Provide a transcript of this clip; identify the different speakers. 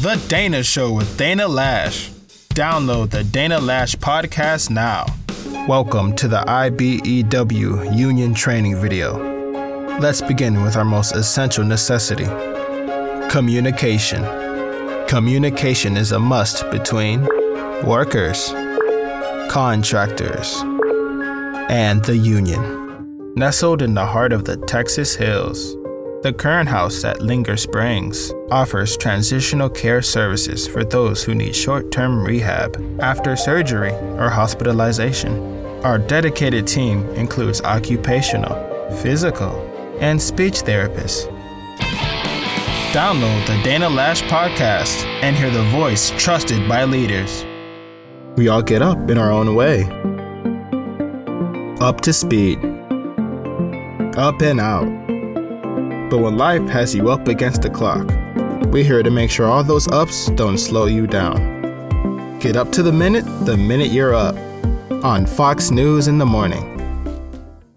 Speaker 1: The Dana Show with Dana Lash. Download the Dana Lash podcast now. Welcome to the IBEW Union Training video. Let's begin with our most essential necessity. Communication. Communication is a must between workers, contractors, and the union. Nestled in the heart of the Texas hills, the Current House at Linger Springs offers transitional care services for those who need short-term rehab after surgery or hospitalization. Our dedicated team includes occupational, physical, and speech therapists. Download the Dana Lash podcast and hear the voice trusted by leaders. We all get up in our own way. Up to speed. Up and out. But when life has you up against the clock, we're here to make sure all those ups don't slow you down. Get up to the minute you're up on Fox News in the morning.